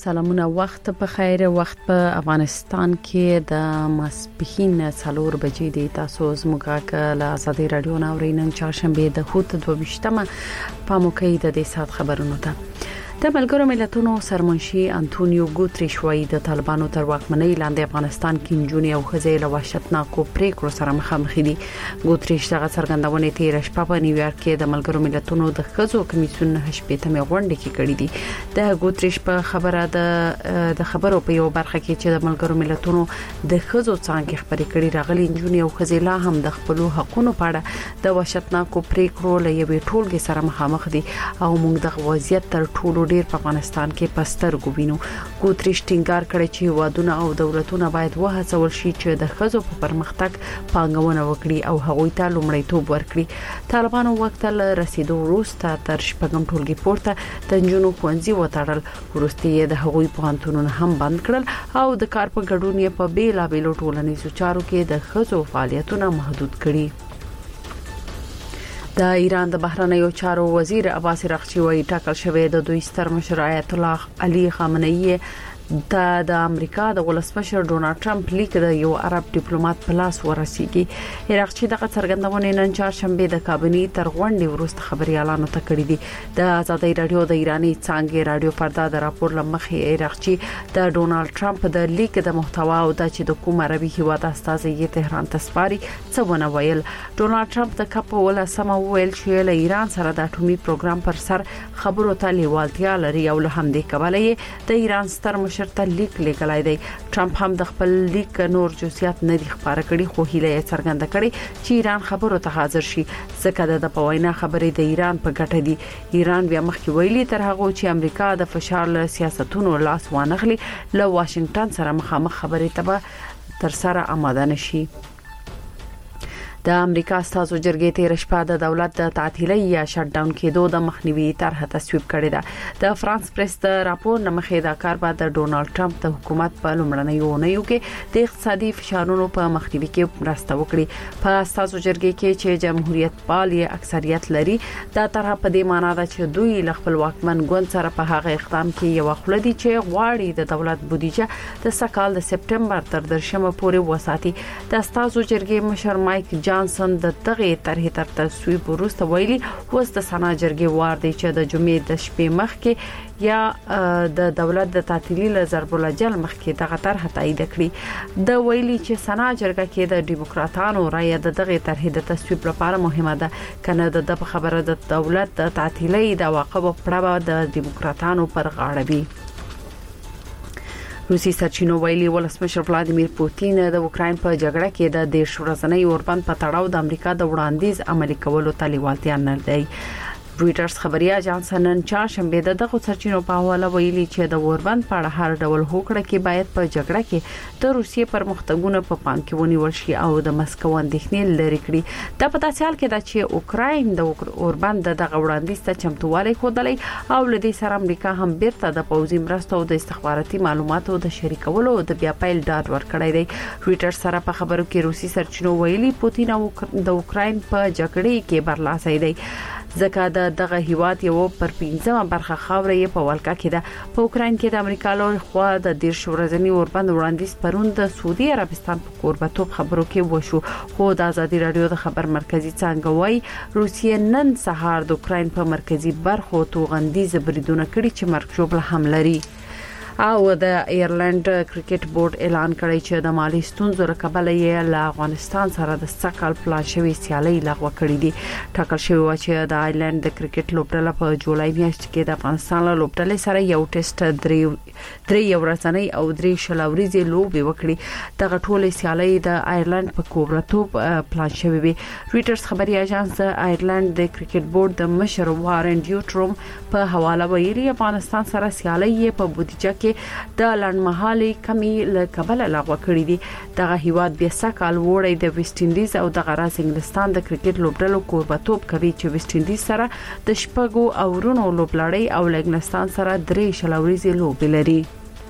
سلامونه وخت په خیر. وخت په افغانستان کې د ماسپښین 4 بجې دی. تاسو زموږه له آزادي رادیو ناورینن چهارشنبه د خوت 22مه په موقع د دې سات خبرونو ته د ملګرو ملتونو سرمنشي انټونیو ګوتریش وايي د طالبانو تر واکمنۍ لاندې افغانستان کې نجونې او ښځې له وحشتناکو پریکړو سره مخامخ دي. ګوتریش دغه څرګندونه تیر شپه په نیویارک کې د ملګرو ملتونو د ښځو کمیسیون 8مه غونډه کې کړې دي. د ګوتریش په خبره د خبرو په یو برخه کې چې د ملګرو ملتونو د ښځو څنګه خبرې کړي راغلي نجونې او ښځې لا هم د خپل حقوقو په اړه د وحشتناکو پریکړو له یوې ټولګې سره مخامخ دي او موږ د وضعیت تر ټولو ډیر په افغانستان کې پستر ګوبینو. ګوتریش ټینګار کړی چې وادونه او دولتونه باید وهڅول شي چې د ښځو په پرمختګ پانګونه وکړي او هغوی ته لومړیتوب ورکړي. طالبانو وخت له رسیدو وروسته تر شپږم ټولګي پورته د نجونو ښوونځي وتړل. وروسته د هغوی پوهنتونونه هم بند کړل او د کار په ګډون یې په بیلابېلو ټولنیزو چارو کې د ښځو فعالیتونه محدود کړي. د ایران د بهرنیو چارو وزیر عباس رغچی وایي ټاکل شوی د دوی ستر مشر آیت الله علي خامنه‌ای د امریکا د ولسمشر ډونالد ټرمپ لیک د یو عرب ډیپلوماټ په لاس ورسیږي. رغچی دغه څرګندونه نن چهارشنبه د کابینې تر غونډې وروسته خبري اعلان وکړی دی. د آزادۍ رادیو د ایرانی څنګه رادیو پرده د راپور لمخې رغچی د ډونالد ټرمپ د لیک د محتوا او د چې د کوم عربي هیواد استازي تهران ته سپاري څونه ویل. ډونالد ټرمپ د کپ ولسمه ویل چې له ایران سره د اټومي پروګرام پر سر خبرو ته لیوالتیا لري او له همدې کبله د ایران ستر شرط لیک لیکلای دی. ټرمپ هم د خپل لیک نور جزئیات نه دي خبره کړي خو هیله یې څرګنده کړي چې ایران خبرو ته حاضر شي ځکه د پوینا خبرې د ایران په ګټه دي. ایران بیا مخکې ویلي تر هغه چې امریکا د فشار له سیاستونو لاس وانغلي له واشنگټن سره مخامخ خبرې ته تر سره آماده نشي. د امریکا استازو جرګې تیر شپه د دولت د تعطیلۍ یا شټ ډاون کېدو د مخنیوي طرح تصویب کړی ده. د فرانس پریس د راپور نمخې دا کار بعد د ډونالد ټرمپ د حکومت په لومړنیو اونیو کې د اقتصادي فشارونو په مخنیوي کې مرسته وکړي. په استازو جرګې کې چې جمهوریت پال یې اکثریت لري دا طرح په دې معنی ده چې دوی ل خپل واکمن ګوند سره په هغه اقدام کې یو خلدي چې غواړي د دولت بودیجه د سکهال د سپټمبر تر 10مه پورې وساتي. د استازو جرګې مشر مایک جانسن د دغه طرح تر تصویب وروسته ویلي اوس د سنا جرګې وار دی چې د جمعې د شپې مخ کې یا د دولت د تعطیلي له ضرب الجل مخ کې دغه طرح تایید کړي. د ویلي چې سنا جرګه کې د ډیموکراتانو رائے د دغه طرح د تصویب لپاره مهمه ده کنه د خبره د دولت د تعطیلي د واقعو پړه د ډیموکراتانو پر غاړه وي. روسي سرچینو ویلي ولسمشر ولادیمیر پوتین د اوکرين په جګړه کې د 10 ورځنۍ اوربند په تړاو د امریکا د وړاندیز عملي کولو ته لیوالتیا نه لري. رويټرز خبري اژانس نن چهارشنبه دغه سرچینو په حواله ویلي چې د اوربند په اړه هر ډول هوکړه کې باید په جګړه کې د روسیې پرمختګونه په پام کې ونیول شي او د مسکو اندېښنې لري کړي. د پداسې حال کې د چې اوکرين د اوربند دغه وړاندیز ته چمتووالی خوده او لدې سره امریکا هم بیرته د پوځي مرستو او د استخباراتي معلوماتو د شریکولو د بیا پیل ډاډ ورکړی دی. رويټرز سره په خبرو کې روسي سرچینو ویلي پوتین د اوکرين په جګړه کې برلاسي دی ځکه دغه هیواد یو پر 15مه برخه خاوره یې په ولکه کې ده. په اوکرين کې د امریکا له خوا د 10 ورځنی اوربند وړاندیز پرون د سعودي عربستان په کوربتوب خبرو کې وشو. خو د آزادي رادیو د خبر مرکزی څنګه وایي روسیې نن سهار د اوکرين په مرکزی برخو توغندیز بریدونه کړي چې مرګ ژوبله هم لري. او د ایرلند کرکټ بورډ اعلان کړی چې د مالی ستونزو رکبل یې له افغانستان سره د سکهال پلان شوی سیالي لغوه کړې دي. ټاکل شوی و چې د ایرلند د کرکټ لوبډله په جولای میاشت کې د افغانستان له لوبډلې سره یو ټیسټ درې ورځنۍ او 3 شلوريزې لوبې وکړي. دغه ټولې سیالي د ایرلند په کوربتوب پلان شوی وي. رويټرز خبري اژانس د ایرلند د کرکټ بورډ د مشر وارن ډیوټروم په حواله ویلي افغانستان سره سیالي په بودیجه کې د لړمحالي کمی له کبل لغوه کړی دي. دغه هیواد بیا سکهال وړي د ویسټ انډیز او د غراس انګلستان د کرکټ لوبډلو کوربتوب کوي چې ویسټ انډیز سره د شپږو او رونو لوبلړۍ او انګلستان سره 3 شلوريزې لوبې لري.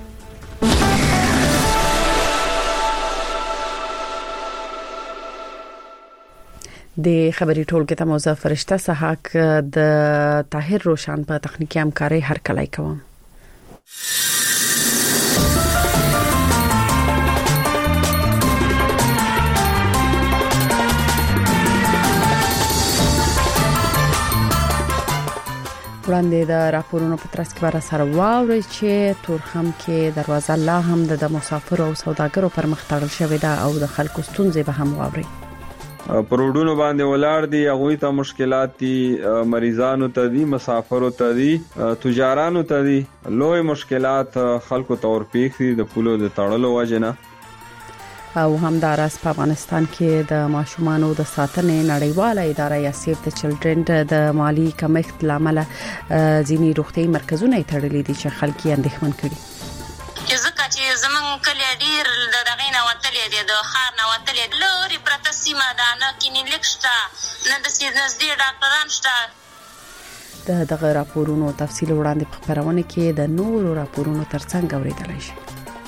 د خبري ټولګه ته موضوع فرشته صحاک د طاهر روشن په تخنیکی همکاري هر کله کوم. وړاندې د راپورونو په ترڅ کې بار سره واوري چې تورخم کې دروازه لا هم د مسافر او سوداګرو پر مخ تړل شوې ده او د خلکو ستونزې به هم واوري. پروډونو باندې ولاړ دي، هغه ته مشکلات دي، مریضانو ته دي، مسافرو ته دي، تجارانو ته دي، لوی مشکلات خلکو تور پیښ دي د پولو د تړلو وجنه. او همدارس په افغانستان کې د ماشومانو د ساتنې نړیواله اداره یا سیف د چلډرن د مالی کمښت لامل ځینې روغتي مرکزونه تړلي دي چې خلک یې اندېښمن کړي. ځکه چې زمونږ کلی ډیر د دغې نه وتلې دي، د ښار نه وتلې لوري پرته سیمه ده، نه کلینیک شته، نه د نږدې ډاکټران شته. دغه راپورونو تفصیل وړاندې په خبرونه کې د نورو راپورونو ترڅنګ اوریدلای شي.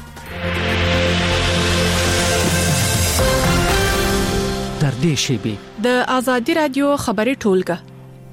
در دې شیبه د ازادي رادیو خبري ټولګه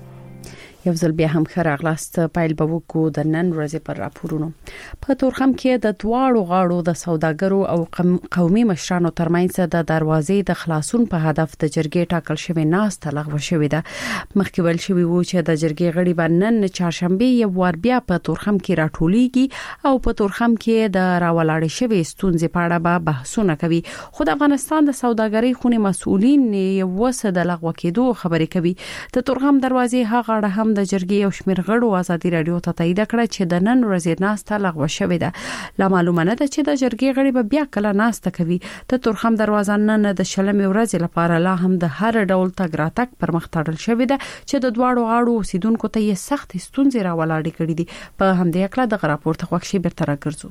یو ځل بیا هم خراغلاست پایل به وکړو د نن ورځې پر راپورونو. په تورخم کې د دواړو غاړو د سوداګرو او قومي مشرانو ترمنځ د دروازې د خلاصون په هدف د جرګې ټاکل شوی ناسته لغوه شوې ده. مخکې ویل شوی و چې د جرګې غړي به نن چهارشنبه یو ور بیا په تورخم کې راټولېږي او په تورخم کې د راولاړې شوی ستونزې په اړه به بحثونه کوي. خو د افغانستان د سوداګرۍ خونې مسؤلین یو وسه د لغوه کېدو خبرې کوي. د تورخم دروازې هغه اړه هم د جرګې او شمیر غړو ازادي رادیو ته تایید کړه چې د نن ورځې ناسته لغوه شوې ده. لا معلومه نه ده چې د جرګې غړي به بیا کله ناسته کوي. د تورخم دروازه نن د شلمې ورځې لپاره لا هم د هر ډول تګ راتګ پر مخ تړل شوې ده چې د دواړو غاړو اوسیدونکو ته یې سخت ستونزې راولاړې کړې دي. په همدې اړه د راپور ته خوښ شي برتر راګرځو.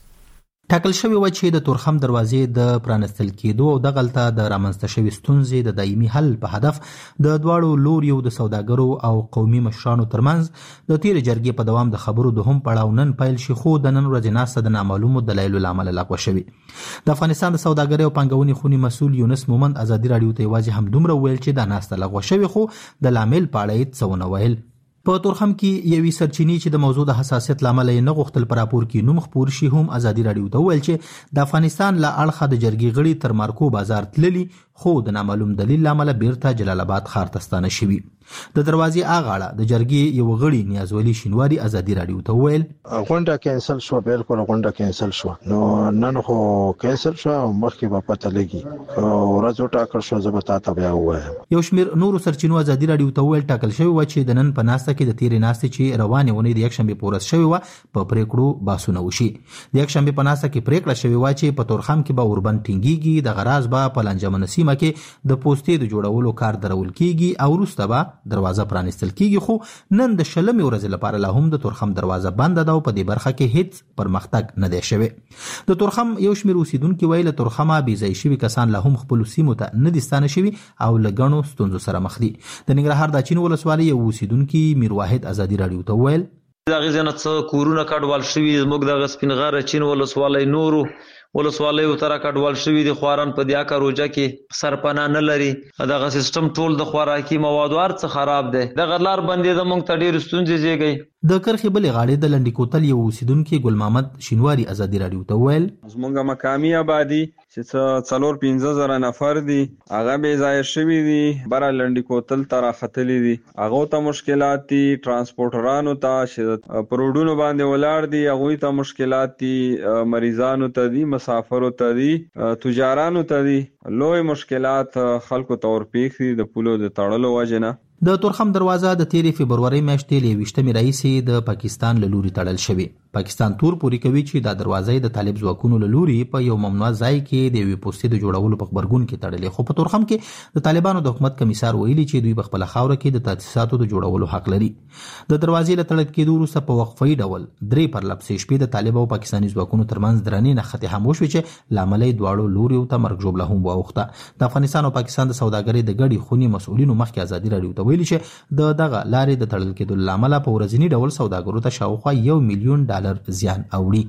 ټاکل شوی و چې د تورخم دروازې د پرانستل کېدو او د غلطه د رامنځته شوی ستونزې د دایمي حل په هدف د دواړو لوریو د سوداګرو او قومي مشرانو ترمنځ د تیر جرګې په دوام د خبرو د هم پړاو نن پیل شي، خو د نن ورځې ناسته د نامعلومو دلایلو لامل لغوه شوی. د افغانستان د سوداګرۍ او پانګونې خونې مسؤل یونس مومند ازادي رادیو ته یوازې هم دومره ویل چې د ناسته لغوه شوی، خو د لامل په اړه یې څه ونه ویل. په تورخم کې یوې سرچینې چې د موضوع د حساسیت لامل یې نه غوښتل پر راپور کې نوم خپور شي هم ازادي رادیو ته ویل چې د افغانستان له اړخه د جرګې غړي تر مارکو بازار تللي، خو د نامعلوم دلیل لامل بیرته جلال آباد ښار ته ستانه شوي. د دروازې اغاړه د جرګې یو غړي نیازولي شینواری ازادي رادیو ته ویل غونډه کینسل شو، بالکل غونډه کینسل شو. نو نن خو کینسل شو، مخکې به پته لګي ورځ ټاکل شو، زه به تاسو بیا وایم. یو شمیر نورو سرچینو ازادي رادیو ته ویل ټاکل شوی و چې د نن په ناسته کې د تیرې ناستې چې روانې ونې د یکشنبه په ورځ شوی و په پریکړو باسونه وشي. د یکشنبه په ناسته کې پریکړه شوی و چې په تورخم کې به اوربند ټینګيږي، د غراز به په لنجمن سیمه کې د پوسټې د جوړولو کار درول کیږي او وروسته به دروازه پرانستل کیږي. خو نن د شلمې ورځې لپاره لا هم د تورخم دروازه بند ده او په دې برخه کې هیڅ پرمختګ نه دی شوی. د تورخم یو شمیر اوسیدونکو ویل تورخمه بي ځای شوی کسان لا هم خپل سیمو ته نه دي ستانه شوی او لګڼو ستونزو سره مخ دي. د ننګرهار د چین ولسوالۍ یو اوسیدونکو میر واحد ازادي رادیو ته ویل دا غزنه څه کورونه کډوال شوی، موږ د سپینغره چین ولسوالۍ نورو ولسوالۍ او تر کډوال شوی د خواران په دیا کا روجه کې سرپنا نه لري. دغه سیستم ټول د خوراکي موادو ارڅ خراب دی. د غلار باندې د مونږ ته ډیر ستونزې زیږي. د کرخې بلې غاړې د لنډی کوتل یو اوسیدونکو ګل محمد شینواری ازادي رادیو ته ویل زمونږه مقامی آبادی چې 4-15 نفر دي هغه به ځای شوی دي، بر لنډی کوتل تر خطلې دي، هغه ته مشکلات دي، ترانسپورټرانو ته پروډونو باندې ولاړ دي، هغه ته مشکلات دي، مریضانو ته دي، مسافرو ته دي، تجارانو ته دي، لوی مشکلات خلکو تور پیښ دي د پولو د تړلو وجنه. د تورخم دروازه د 13 فبرवरी میاشتې له 20 رئیسې د پاکستان له لوري تړل شوی. پاکستان تور پوری کوي چې د دروازې د طالب ځواکونو له لوري په یو ممنوع ځای کې د یوې پوسټې د جوړولو په خبرګون کې تړلې. خو په تورخم کې د طالبانو د حکومت کمیسار ویلي چې دوی په خپل خاور کې د تاسیساتو د جوړولو حق لري. د دروازې له تړل کېدو وروسته په وقفي ډول 3 پرلپسې شپې د طالب او پاکستاني ځواکونو ترمنځ درنې نښتې هم وشوې چې لامل یې دواړو لوري ته مرګ ژوبله هم واوښته. د افغانستان او پاکستان د سوداګرۍ د ګډي خونې مسؤلینو مخکې ازادي رادیو ته ویلي چې د دغه لارې د تړل کېدو لامل په ورځنی ډول سوداګرو ته شاوخوا $1 مليون زیان اوړي.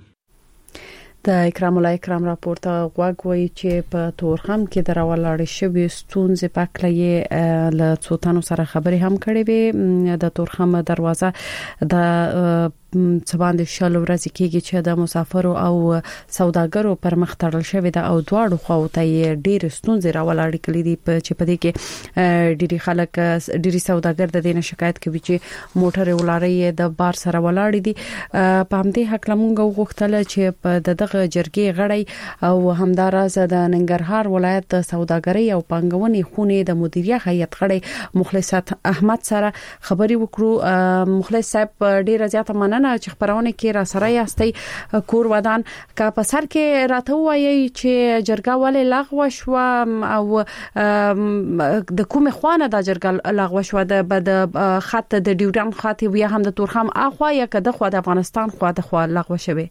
د اکرام الله اکرام راپورته غوږ وایي چې په تورخم کې د راولاړې شوې ستونزې په اړه یې له څو تنو سره خبرې هم کړې وې. د تورخم دروازه د باندې شل ورځې کېږي چې د مسافرو او سوداګرو پر مخ تړل شوی دا او دواړو خواته ډېر ستونزې راولاړې کړې دي چې په دې کې ډېری خلک ډېری سوداګر د دې نه شکایت کوي چې موټر ولاري د بار سره ولاړې دي. په همدې حق لمونږ غوښتل چې په دغه جرګې غړي او همداراز د ننګرهار ولایت سوداګرۍ او پانګونې خونې د مدیریت هیئت غړي مخلص احمد سره خبري وکړو. مخلص صاحب ډیر زیاته مننه چې خبرونه کې را سره یاستئ. کور ودان کا په سر کې راته وایي چې جرګه ولې لغوه شو او د کومه خوانه د جرګه لغوه شو د خط د ډیورن خط یا هم د تورخم اخوا یا کده خو د افغانستان خو د خو لغوه شوه.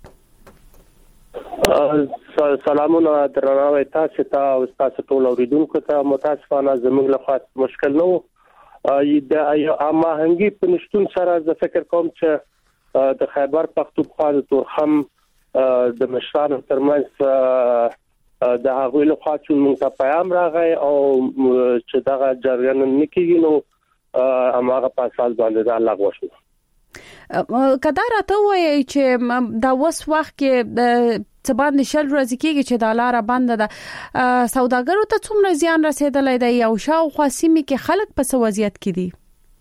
سلامونه درناوی تاسو ته او تاسو ټول اوریدونکو ته. متاسفانه زموږ لخوا مشکل نه و د اما هنګي په نشټون سره د فکر کوم چې د خیبر پختونخوا د تورخم د مشرانو ترمنځ د هغوی لخوا چې موږ ته پیغام راغی او چې دغه جریان نکېږي نو هغه په اساس باندې دا لغوه شو. کدا راته وایي چې دا وس وخت کې څه باندې شل ورځې کېږي چې د لار بند ده سوداګرو ته څومره زیان رسیدلی دی او شاوخوا سیمې کې خلک په څه وضعیت کې دي؟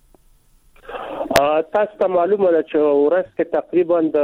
تاسو ته معلومه ده چې ورځ کې تقریبا د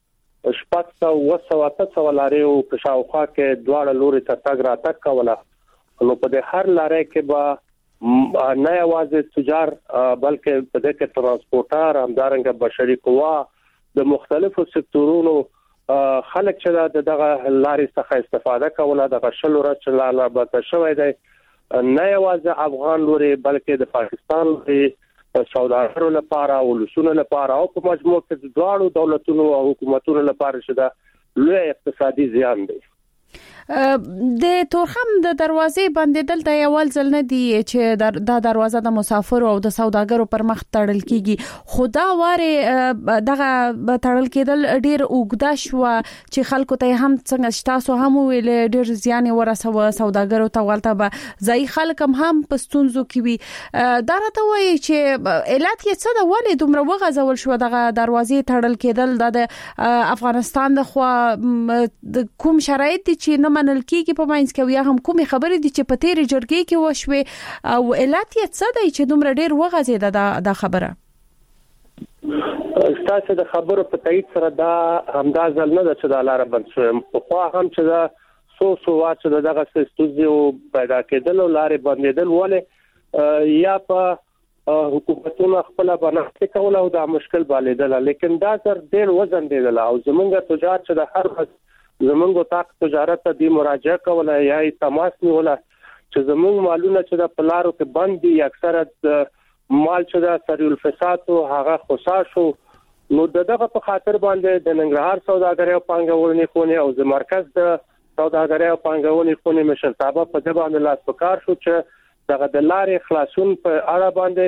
700 لارې او په شاوخوا کې دواړه لوري ته تګ راتګ کوله. نو په دې هر لارې کې به نه یوازې تجار بلکې په دې کې ترانسپورټر همدارنګه بشري قوا د مختلفو سکتورونو خلک چې دغه لارې څخه استفاده کوله. د غشل ورځ لاله به شوی دی نه یوازې افغان لوري بلکې د پاکستان لوري سوداګرو لپاره او لسونو لپاره او په مجموع کې د دواړو دولتونو او حکومتونو لپاره چې دا لوی اقتصادي زیان دی. د تورخم د دروازې بندیدل د یوال ځل نه دی چې د دروازه د مسافرو او د سوداګرو پر مخ تړل کیږي. خدا واره دغه تړل کېدل ډیر اوګدا شو چې خلکو ته هم څنګه شتاسو هم ویل ډیر زیان ورسوه سوداګرو ته ولته به ځای خلک هم پستونزو کې وي. دا راته وایي چې علت یې څه د ولې دومره وغځول شو دغه دروازې تړل کېدل د افغانستان د خوا کوم شرایط دي چې نه منل کېږي په ماینس کې یا هم کومې خبرې دي چې په تیرې جرګې کې وشوي او علت یې څه دی چې دومره ډیر وغځېده دا خبره؟ تاسو د خبرو په تایید سره دا همدا ځل نه ده چې دا لار بند شوه. خو هم چې دا سو واچ دغه ستوزي پیدا کېدل او لارې بندېدل ولې یا په حکومتونو خپل بناستې کول او دا مشکل بالیدل. لیکن دا تر ډیر وزن دیدل او زمونږ تجار چې د هر زمونږ تاک تجارت ته دی مراجعه کوله یا تماس نیوله چې زمونږ مالونه چې د پلارو کې بند دي اکثره مال چې د سریع الفساد او هغه خصاصو نو دغه په خاطر باندې د ننګرهار سوداګرۍ او پانګونې خونې او د مرکز د سوداګرۍ او پانګونې خونې مشرتابه په دې باندې لاس پکار شو چې دغه د لارې خلاصون په اړه باندې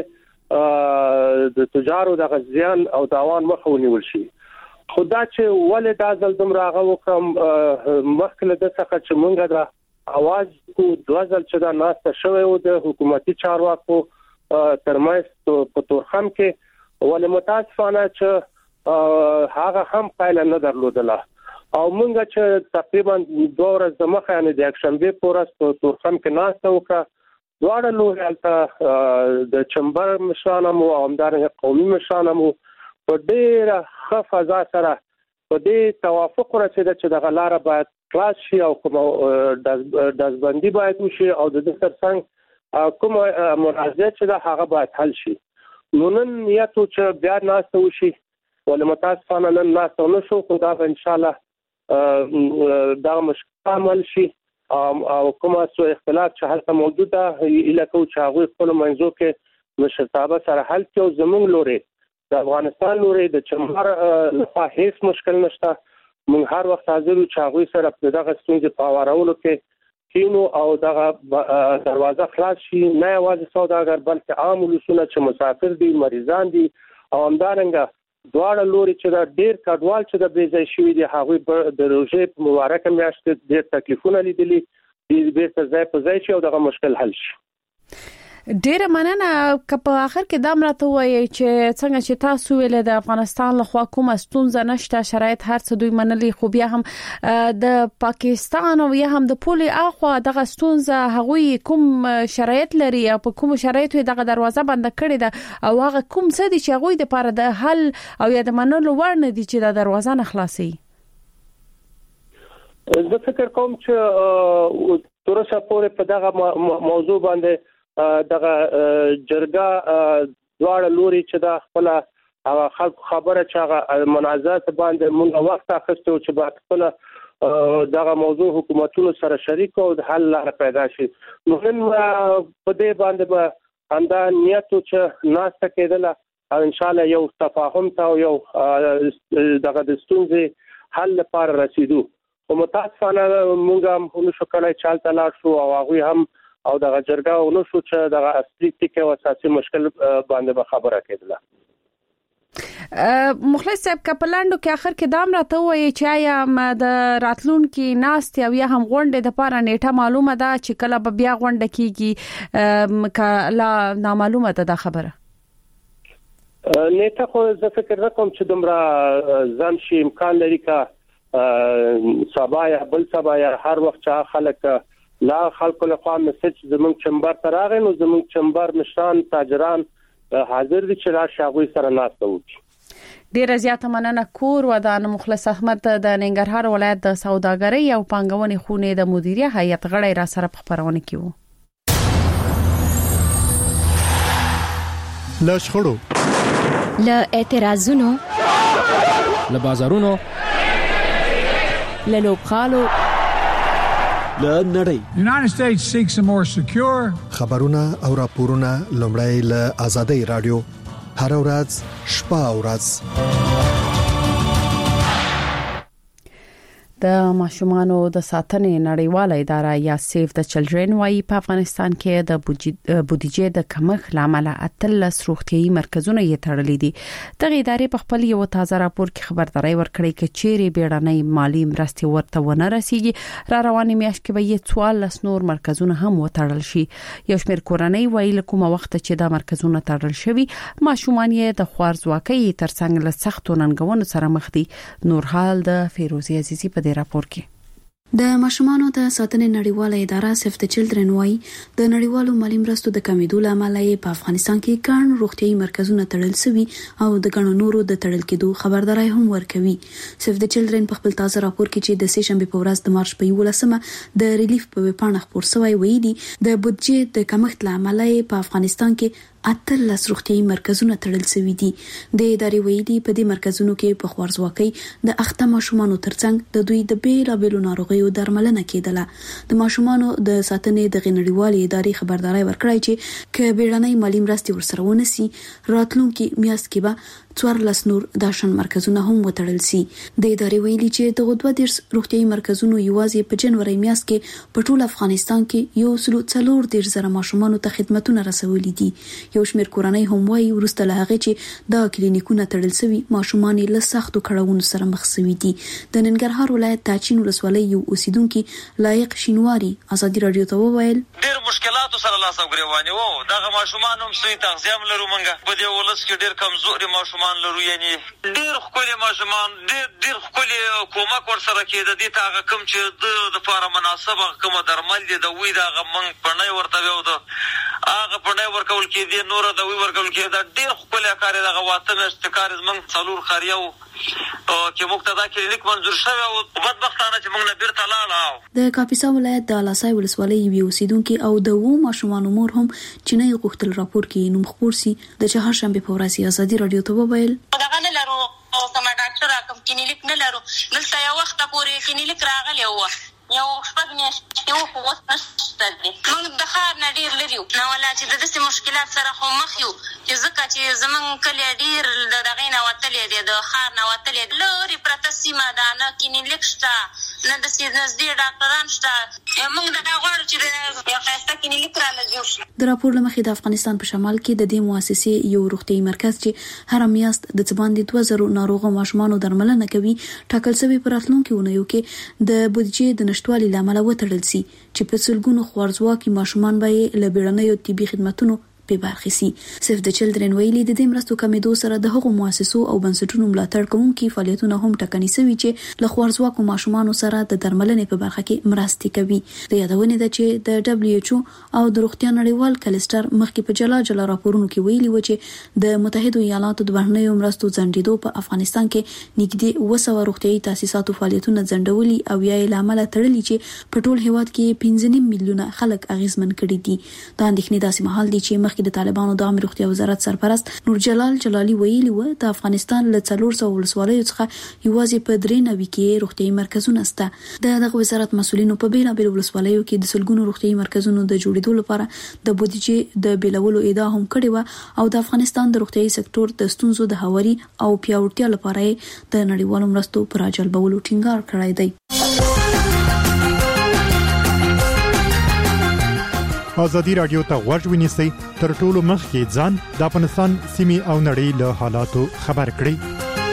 د تجارو د غزيان او تاوان مخه ونیول شي. خدا چې ولې دا ځل دومره هغه وکم مخکله د څخه چې مونږه دا आवाज کو دوازل چې دا ناسته شوی او د حکومتي چارواکو ترمنځ په تورخم کې ولې متاسفانه چې هغه هم پایله نه درلودله او مونږه چې تقریبا 2 ورځې مخه یعنی د اکشنبه پورس په تورخم کې ناسته وکړه. دواړه لوري البته د چمبر مشرانو او همدارنګه قومي مشرانو په ډېر ښه فضا سره په دې توافق ورسېده چې د غلاره باید خلاص شي او کوم دزبندي باید وشي او د دې ترڅنګ کوم منازعه چې د هغه باید حل شي. نو نن نیتو چې بیا ناسته وشي ولې متاسفانه نن ناسته نشو خو دا ان شاء الله دا مشکل عمل شي او کومه څو اختلاف چې هلته موجوده الکو چې هغه خپل منځو کې مشرتابه سره حل کړي او زموږ لوري د افغانستان لوري د چمبر لخوا هیڅ مشکل نشته. موږ هر وخت حاضر یو چې هغه سره په دغه ستونزې په اورولو کې کینو او دغه دروازه خلاص شي نه یوازې سوداګر بلکې عام ولسونه چې مسافر دي مریضان دي او همدارنګه دواړه لوري چې دا ډیر کډوال چې د بیځای شوی دي هغه د روزې په مبارکه میاشت ډیر تکلیفونه لیدلي دي بیرته ځای په ځای شي او دغه مشکل حل شي. ډیره مننه که په اخر کې دا مرته وایي چې څنګه چې تاسو ویل د افغانستان لخوا کومه ستونزه نشته شرایط هر څه دوی منلي خو بیا هم د پاکستان او یا هم د پولي اخوا دغه ستونزه هغوی کوم شرایط لري او په کوم شرایطو دغه دروازه بند کړې ده او هغه کوم څه دي چې هغوی د لپاره د حل او یا د منلو وړ نه دي چې د دروازه نه خلاصي. زه فکر کوم چې ترڅو پورې په دغه موضوع باندې دغه جرګه دواړه لوري چې د خپل خلکو خبره چې هغه منازعات باندې موږ وخت اخیستو چې باید خپل دغه موضوع حکومتونو سره شریک او د حل لاره پیدا شي. نو نن په دې باندې به همدا نیت چې ناسته کېدله او ان شاء الله یو تفاهم ته یو دغه د ستونزې حل لپاره رسیدو. او متاسفانه موږ هم نشو کولای چې حل ته لاړ شو او هغوی هم او دغه جرګه ونشو چې دغه اصلي ټکی او اساسي مشکل باندې به خبره کېدله. مخلص صاحب کپلاندو کې اخر کې دام راته وایي چې آیا د راتلونکو ناست او یا هم غونډه د پاره نیټه معلومه ده چې کله به بیا غونډه کیږي کله نامعلومه ده خبره. نیټه خو زه فکر نکوم چې دومره ځان شي امکان لري که سبا یا بل سبا یا هر وخت چې خلک لا خلکو له خوا مسج زمونږ چمبر ته راغی نو زمونږ چمبر مشران تاجران حاضر دي چې راشي هغوی سره ناسته وکړي. ډیره زیاته مننه کور ودان مخلص احمد د ننګرهار ولایت د سوداګرۍ او پانګونې خونې د مدیریت هیئت غړی را سره په خبرونه کې وو. له شخړو له اعتراضونو له بازارونو له لوبخالو له نړۍ. United States seeks a more secure خبرونه او راپورونه لومړی له آزادۍ رادیو هر ورځ شپه او ورځ. د ماشومانو د ساتنې نړیواله اداره یا سیف د چلډرن وايي په افغانستان کې د بودیجې د کمښت لامل اتلس روغتيایي مرکزونه یې تړلې دي. دغه ادارې په خپل یو تازه راپور کې خبرداري ورکړې چې چیرې بیړنۍ مالی مرستې ورته ونه رسیږي را روانې میاشت کې به یې 14 نور مرکزونه هم وتړل شي. یو شمېر کورنۍ وايي له کومه وخت چې دا مرکزونه تړل شوي ماشومان یې د خوارځواکۍ ترڅنګ له سختو ننګونو سره مخ دي. نور حال د فیروزی عزیزی په راپور کې د ماشومانو د ساتنې نړیواله اداره سیف د چلډرن وايي د نړیوالو مالی مرستو د کمیدو لامل یې په افغانستان کې ګڼ روغتيایي مرکزونه تړل شوي او د ګڼو نورو د تړل کېدو خبرداري هم ورکوي. سیف د چلډرن په خپل تازه راپور کې چې د سه شنبه په ورځ د مارچ په 11مه د ریلیف په ویبپاڼه خپور شوی ویلي د بودجې د کمښت لامل یې په افغانستان کې اتلس روغتيایي مرکزونه تړل شوي دي. د ادارې ویلي په دې مرکزونو کې په خوارځواکۍ د اخته ماشومانو ترڅنګ د دوی د بیلابېلو ناروغیو درملنه کېدله. د ماشومانو د ساتنې د نړیوالې ادارې خبرداري ورکړی چې ک بیړنۍ مالی مرستې ورسره ونسي راتلونکي میاشت کې به 14 نور داشن مرکزونه هم وتړل شي. د ادارې ویلي چې د 22 روغتيایي مرکزونو یوازې په جنوري میاشت کې په ټول افغانستان کې یو سلو 4 زره ماشومانو ته خدماتونه رسولي دي. یو شمېر کورنۍ هم وايي ورسته له هغه چې دا کلینیکونه تړل شوي ماشومان له سختو کړهونو سره مخ شوي دي. د ننګرهار ولایت تاچین ولسوالۍ یو اوسیدونکو لایق شینواری آزادي رادیو ته وویل ډېر مشکلاتو سره لاس او ګریوانه وو. دغه ماشومان هم سوي تغذیه لرو مونږه په دې ولس کې ډېر کمزوري ماشومان لرو یعنی ډېر خولي ماشومان ډېر خولي کومک ورسره کېده دي ته کوم چې د لپاره مناسبه کومه درمل دي د وې دغه مونږ پړنۍ ورته وو د هغه پړنۍ ورکول کېدی نور د وې ورکول کېده ډېر خولي کار دغه واته مستکار مونږ څلور خریو چې مقتدا کلینیک منظور شوی او بدبختانه چې موږ نه بیرته لاړو. د کاپیسا ولایت د لاسای ولسوالۍ یو اوسیدونکو او د وو ماشومان مور هم چې نه غوښتل راپور کې نوم خبر سي د چهارشنبه په ورځ آزادي رادیو ته وویل دغه نه لرو او کوم ډاکټر کوم کلینیک نه لرو دلته یو وخت پورې کلینیک راغلی و یو شپږ میاشتې یو خو اوس نشته دي. موږ د ښار نه ډېر لري نو ولا چې د داسې مشکلات سره خو مخ یو چې ځکه چې زمونږ کلی ډېر د دغې نه وتلی دی د ښار نه وتلی لرې پرته سیمه ده نه کلینیک شته نه د نږدې ډاکټران شته. موږ دا غواړو چې یو ښایسته کلینیک را لجوړ شي. د راپور له مخې د افغانستان په شمال کې د دې مؤسسې یو روغتیايي مرکز چې هر میاشت د باندې 2000 ناروغه ماشومان درملنه کوي ټاکل شوی پر راتلونکي ونیو کې د بودیجې د نشټوالي لامل وتړل سي چې په سلګونو خوارځواکي ماشومان به له بیړنیو طبي خدماتو په برخه سي. سیف د چلډرن ویلي د دې مرستو کمیدو سره د هغو مؤسسو او بنسټونو ملاتړ کوونکي فعالیتونه هم ټکني شوي چې له خوارځواکو ماشومان سره د درملنې په برخه کې مرستې کوي. د یادونه ده چې د WHO او د روغتیا نړیوال کلستر مخکې په جلا راپورونو کې ویلي و چې د متحده ایالاتو د بهرنیو مرستو ځنډېدو په افغانستان کې نږدې 200 روغتیايي تاسیساتو فعالیتونه ځنډولي او یا لامل تړلي چې په ټول هیواد کې 15 میلیونه خلک اغیزمن کړي دي. دا اندېښنې داسې مهال دي چې د طالبانو د عامه روغتیا وزارت سرپرست نور جلال جلالي ویلي و د افغانستان له 400 ولسوالیو څخه یوازې په 93 کې روغتیايي مرکزونه شته. دغه وزارت مسؤلینو په بیلابیل ولسوالیو کې د سلګونو روغتیايي مرکزونو د جوړېدو لپاره د بودیجې د بیلولو ادعا هم کړې و او د افغانستان د روغتیايي سکتور د ستونزو د هواري او پیاوړتیا لپاره د نړیوالو مرستو پر راجلبولو ټینګار کړی دی. ازادي رادیو ته غوږ ونیسئ تر ټولو مخکې ځان د افغانستان سیمې او نړۍ له حالاتو خبر کړئ.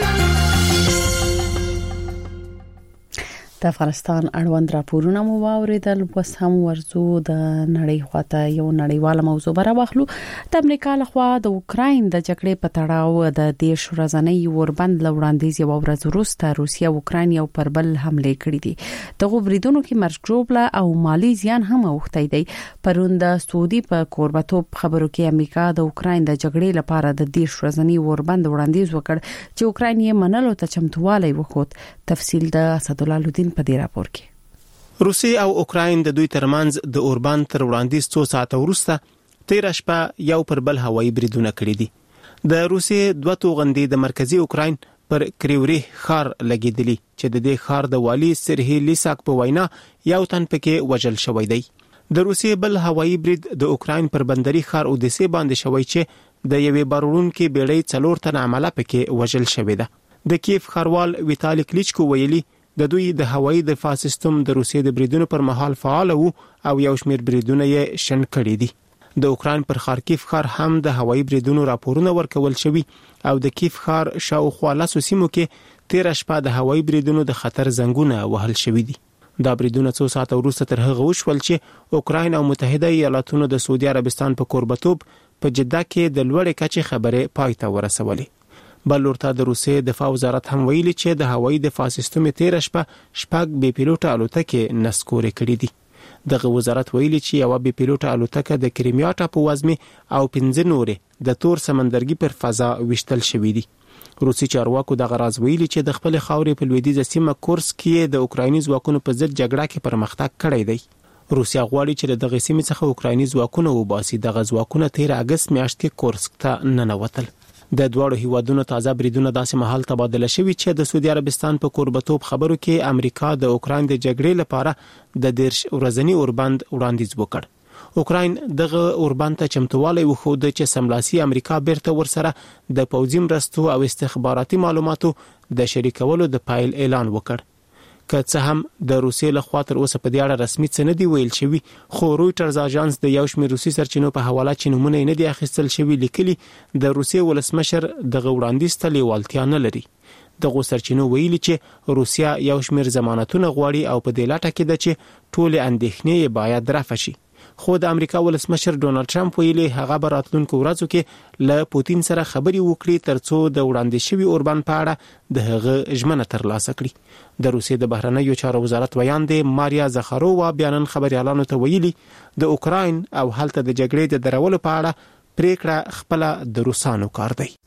د افغانستان اړوند راپورونه مو واوریدل. اوس هم ورزو د نړۍ خواته یو نړیواله موضوع براوخلو. د امریکا لخوا د اوکراین د جګړې په تړاو د دیش ورځنۍ اوربند لوړاندیز یو ورځ وروسته روسیا او اوکراین یو پر بل حمله کړې دي. دغه بریدونو کې مرګ ژوبله او مالی زیان هم اوښتی دی. پرون د سعودي په کوربتوب خبرو کې امریکا د اوکراین د جګړې لپاره د دیش ورځنۍ اوربند وړاندیز وکړ چې اوکراین یې منلو ته چمتووالی وښود. تفصیل د اسد الله لودین په دې راپور کې. روسیه او اوکراین د دوی ترمنځ د اوربند تر وړاندیز 2 ساعته وروسته 13 شپه یو پر بل هوایي بریدونه کړي دي. د روسیې 2 توغندې د مرکزی اوکراین پر کریوري ښار لګیدلی چې د دې ښار د والی سرهی لیساک په وینا یو تن پکې وژل شوی دی. د روسیې بل هوایي برید د اوکراین پر بندري ښار اودیسه باندې شوی چې د یوې بارونکې بیړۍ 4 تن عمله پکې وژل شوی ده. د کیف ښاروال ویتالی کلیچکو ویلي د دوی د هوایي دفاع سیستم د روسیې د بریدونو پر مهال فعال وو او یو شمېر بریدونه یې شنډ کړي دي. د اوکراین پر خارکیف ښار هم د هوایي بریدونو راپورونه ورکول شوي او د کیف ښار شاوخوا 10 سیمو کې 13 شپه د هوایي بریدونو د خطر زنګونه وهل شوي دي. دا بریدونه 2 ساعته وروسته تر هغه وشول چې اوکراین او متحده ایالاتونو د سعودي عربستان په کوربتوب په جده کې د لوړې کچې خبرې پای ته ورسولې. بل ورته د روسیې دفاع وزارت هم ویلي چې د هوایي دفاع سیستم 13 شپه شپږ بې پیلوټه الوتکې نسکورې کړې دي. دغه وزارت ویلي چې یو بې پیلوټه الوتکه د کریمیا ټاپووزمې او 15 نورې د تور سمندرګي پر فضا وشتل شوې دي. روسي چارواکو دغه راز ویلي چې د خپل خاورې په لویدیځه سیمه کورسک کې د اوکرایني ځواکونو په ضد جګړه کې پرمختګ کړی دی. روسیا غواړي چې دغه سیمې څخه اوکرایني ځواکونه وباسي. دغه ځواکونه 13 اگست میاشت کې کورسک ته ننوتل. د دوړو هیوادونو تازه بریدونه داسې محل تبادله شوي چې د سعودي عربستان په کوربتوب خبرو کې امریکا د اوکراین د جګړې لپاره د 10 ورځنی اوربند وړاندیز وکړ. اوکراین دغه اوربند ته چمتووالی وښود چې سملاسي امریکا بیرته ورسره د پوځي مرستو او استخباراتي معلوماتو د شریکولو د پایل اعلان وکړ. که څه هم د روسیې له خوا تر اوسه په دې اړه رسمي څه نه دی ویل شوی، خو رویټرز اژانس د یو شمېر روسي سرچینو په حواله چې نومونه نه دي اخیستل شوي لیکلي د روسیې ولسمشر دغه وړاندیز ته لیوالتیا نه لري. دغه سرچینو ویلي چې روسیا یو شمېر ضمانتونه غواړي او په دې لټه کې ده چې ټولې اندېښنې باید رفع شي. خو د امریکا ولسمشر ډونالد ټرمپ ویلي هغه به راتلونکو ورځو کې له پوتین سره خبرې وکړي ترڅو د وړاندې شوي اوربند په اړه د هغه ژمنه ترلاسه کړي. د روسیې د بهرنیو چارو وزارت ویان دی ماریا زخارووا بیانن خبريالانو ته ویلي د اوکراین او هلته د جګړې د درولو په اړه پریکړه خپل د روسانو کار دی.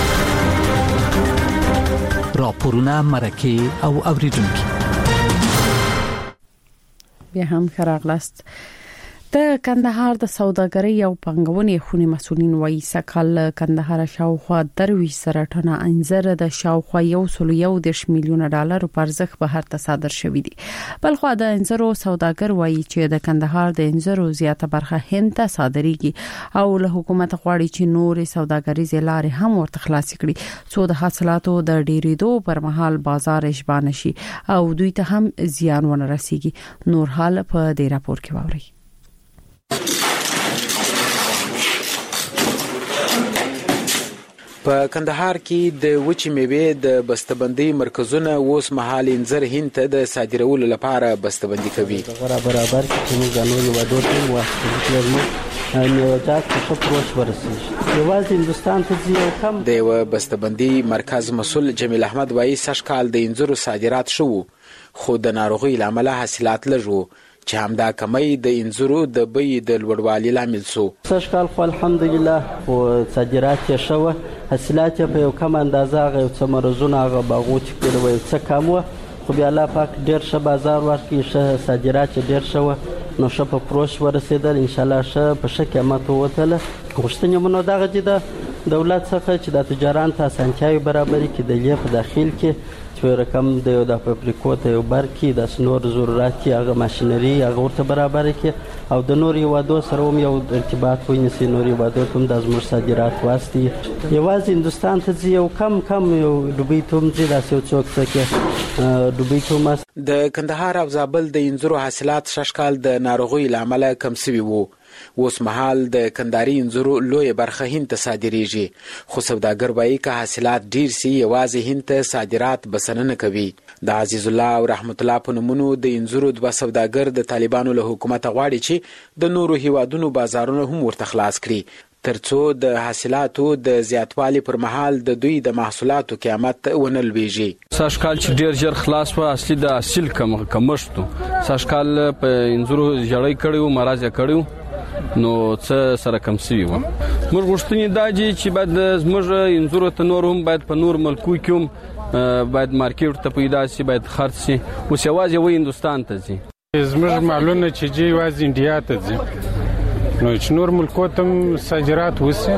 راپورونه مرکه او اوریدونکو بیا هم خراغلاست. د کندهار د سوداګرۍ او پنګونې خونې مسولین وایي سکهال کندهار شاوخوا 23 زره ټنه انځر د شاوخوا 1.1 میلیون ډالر په ارزښت بهر ته صادر شوې دي. بلخو د انځرو سوداګر وایي چې د کندهار د انځرو زیاته برخه هند ته صادرېږي او له حکومت غواړي چې نور سوداګریزې لارې هم ورته خلاص کړي څو د حاصلاتو د ډېرېدو پر مهال بازار اشبان شي او دوی ته هم زیان ونه رسیږي. نور حال په دې راپور کې واوري. په کندهار کې د وچې میوې د بسته‌بندۍ مرکزونه اوس مهال انځر هند ته د صادرولو لپاره بسته‌بندي کوي. برابر کې موږ غنوي ودو ټیم واسطه نیوجات څخه پروش ورسېږي. یوازې هندستان ته ځي کم د یو بسته‌بندۍ مرکز مسول جمیل احمد وایي سږکال د انځرو صادرات شو خو د ناروغي لامل حاصلات لږ چې همدا کمی د انځرو د بیې د لوړوالي لامل شو. سږکال خو الحمدلله خو صادرات یې شوه حاصلات یې په یو کم اندازه هغه یو څه مرزونه هغه باغو چې کړي وو یو څه کم وه خو بیا الله پاک ډېر ښه بازار ورکړي ښه صادرات یې ډېر شوه نو ښه په فروش ورسېدل انشاءالله ښه په ښه قیمت ووتله. غوښتنې مو نو دغه چې د دولت څخه چې د تجاران ته اسانتیاوې برابرې کړي د لیې په داخل کې چې رقم د فابریکو ته یو برکې د نور ضرورت هغه ماشینري هغه ورته برابر کړي او د نور هیوادو سره هم یو ارتباط ونیسي. نور هیوادو ته هم د زموږ صادرات واسطي یوازې هندوستان ته ځي یو کم یو دوبۍ ته هم ځي داسې یو څوک څه کې دوبۍ ته هم. د کندهار او زابل د انځرو حاصلات سږکال د ناروغۍ له امله کم سوي وو. اوس مهال د کندهاري انځرو لویه برخه هند ته صادریږي خو سوداګر وایي که حاصلات ډیر سي یوازې هند ته صادرات بسنه کوي. د عزیز الله او رحمت الله په نومونو د انځرو دوه سوداګر د طالبانو له حکومت غواړي چې د نورو هیوادونو بازارونه هم ورته خلاص کړي ترڅو د حاصلاتو د زیاتوالي پر مهال د دوی د محصولاتو قیمت ونه لویږي. سږکال چې ډیر ژر خلاص و اصلي د حاصل کمښت سږکال په انځرو جړۍ کړیو مرز یې کړیو نو څه سره کم سوي و. موږ غوښتنې دا دي چې باید زموږ انځرو ته نور هم باید په نور ملکو کې هم باید مارکیټ ته پیدا شي باید خرڅ شي اوس یوازې و هندوستان ته ځي. زموږ مالونه چې ځي یوازې انډیا ته ځي نو چې نور ملکو ته هم صادرات وسي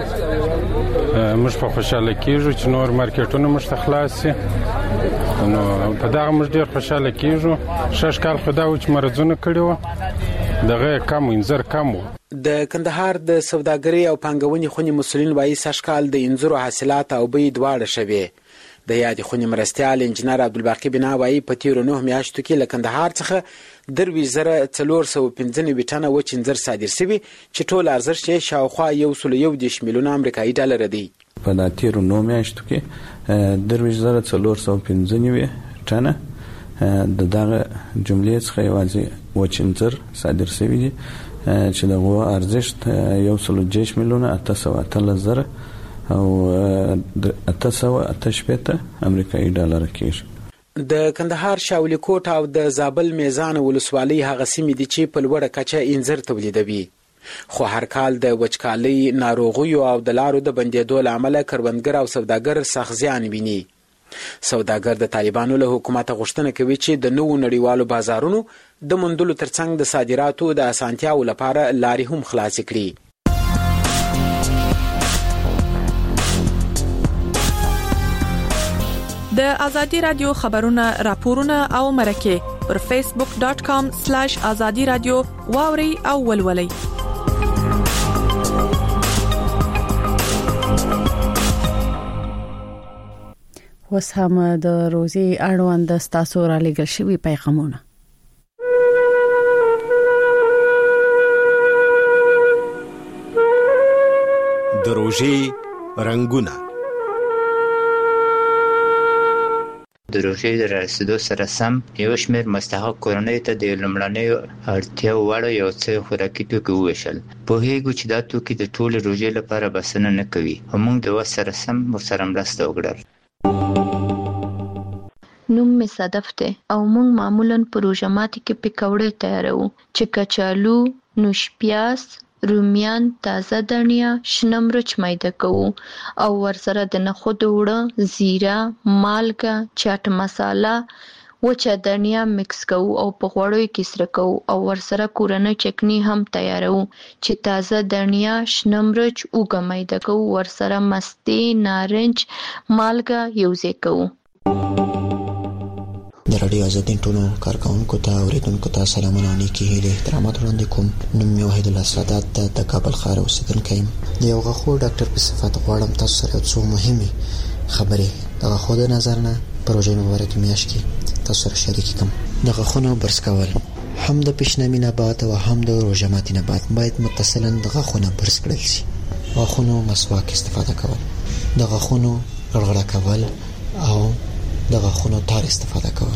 موږ په خوشحاله کېږو چې نور مارکیټونه موږ ته خلاص سي نو په دغه موږ ډېر خوشحاله کېږو. سږکال خو دا و چې مرضونه کړي وو دغه کم انځر کم و. د کندهار د سوداګرۍ او پانګونې خونې مسولین وایي سږکال د انځرو حاصلات او بیې دواړه شوې. د یادې خونې مرستیال انجنیر عبدالباقي بنا وایي په تیرو 9 میاشتو کې له کندهار څخه 23,495 ټنه وچ انځر صادر شوي چې ټول ارزښت یې شاوخوا 1.1 میلیون امریکایي ډالر دی. په دا تیرو 9 میاشتو کې 23,495 ټنه د دغه جملې څخه یوازې وچ انځر صادر شوي دي چې دغه ارزښت 1.8 میلیون 818,000 او 818 امریکایي ډالر کېږي. د کندهار شاولی کوټ او د زابل میزان ولسوالۍ هغه سیمې دي چې په لوړه کچه انځر تولیدوي خو هر کال د وچکالۍ ناروغیو او د لارو د بندېدو له امله کروندګر او سوداګر سخت زیان ویني. سوداګر د طالبانو له حکومت غوښتنه کوي چې د نوو نړیوالو بازارونو د موندلو ترڅنګ د صادراتو د اسانتیاو لپاره لارې هم خلاصې کړي. د ازادي رادیو خبرونه راپورونه او مرکه پر facebook.com/azadi radio واوري او ولولي. اوس هم د روزي اړوند ستاسو را لګل شوی پیغامونه. د روزي رنگونه د روژې د رسیدو سره سم یو شمېر مستحق کورنیو ته د لومړنیو اړتیاو وړ یو څه خوراکي توکي وویشل. پوهېږو چې دا توکي د ټولې روژې لپاره بسنه نه کوي او موږ د وس سره سم ورسره مرسته وکړل. نوم می صدف ده او موږ معمولا په روژه ماتي کې پکوړې تیاروو چې کچالو، نوش پیاز، رومیان، تازه دڼیا، شنه مرچ میده کوو او ورسره د نخودو اوړه، زیره، مالګه، چاټ مساله، وچه دڼیا مکس کوو او په غوړیو کې سره کوو او ورسره کورنۍ چکنی هم تیاروو چې تازه دڼیا، شنه مرچ، اوږه میده کوو، ورسره مستې، نارنج، مالګه یوځای کوو. د رادیو آزادي ټولو کارکونکو ته اوریدونکو ته سلامونه او نیکې هیلې احترامات وړاندې کوم. نوم مې وحید الله سادات د کابل ښار اوسیدونکی یم. د یو غاښو ډاکټر په صفت غواړم تاسو سره یو څو مهمې خبرې د غاښو د نظر نه په روژې مبارکې میاشت کې تاسو سره شریکې کړم. د غاښونو برس کول هم د پیشنمي نه بعد او هم د روژه ماتي نه بعد باید متصلاً د غاښونو برس کړل شي. غاښونو مسواک استفاده کول، د غاښونو غړغړه کول او د غاښونو تار استفاده کول.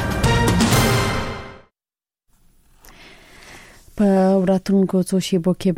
په وراتونکو څو شیبو کې